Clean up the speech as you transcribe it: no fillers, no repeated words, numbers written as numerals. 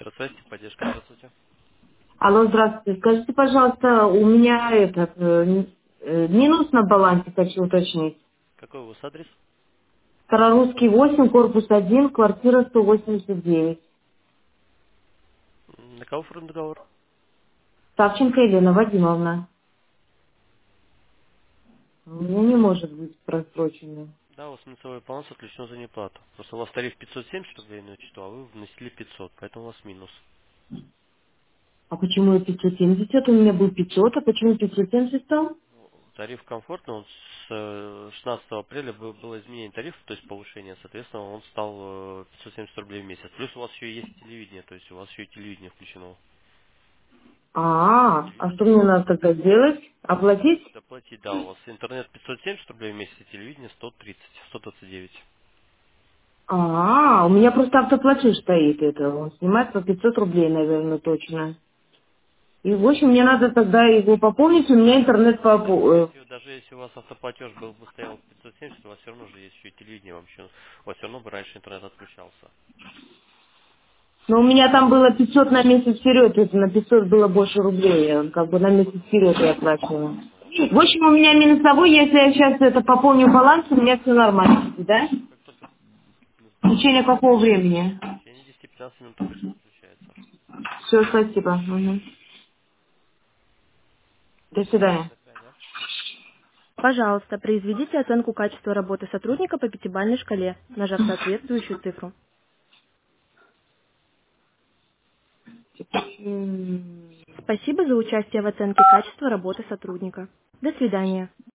Связь, поддержка, здравствуйте. Алло, здравствуйте. Скажите, пожалуйста, у меня минус на балансе, хочу уточнить. Какой у вас адрес? Старорусский 8, корпус 1, квартира 189. На кого оформлен договор? Савченко Елена Вадимовна. У меня не может быть просрочено. Да, у вас минусовой баланс отключен за неплату. Просто у вас тариф 570 рублей на учету, а вы внесли 500, поэтому у вас минус. А почему 570? У меня был 500, а почему 570 стал? Тариф комфортный, он с 16 апреля было изменение тарифа, то есть повышение, соответственно, он стал 570 рублей в месяц. Плюс у вас еще есть телевидение, то есть у вас еще и телевидение включено. А что мне надо тогда делать? Оплатить? Доплатить, да, у вас интернет 570 рублей в месяц, и телевидение 130, 129. У меня просто автоплатеж стоит это. Он снимает по 500 рублей, наверное, точно. И, в общем, мне надо тогда его пополнить, у меня интернет Даже если у вас автоплатеж был бы стоял 570, у вас все равно же есть еще и телевидение вообще. У вас все равно бы раньше интернет отключался. Но у меня там было 500 на месяц вперед, это на 500 было больше рублей, как бы на месяц вперед я оплачивала. В общем, у меня минусовой, если я сейчас это пополню баланс, у меня все нормально, да? Как только В течение какого времени? в течение 10-15 минут обычно отключается. Все, спасибо. Мгм. До свидания. До свидания. Пожалуйста, произведите оценку качества работы сотрудника по пятибалльной шкале, нажав соответствующую цифру. Спасибо за участие в оценке качества работы сотрудника. До свидания.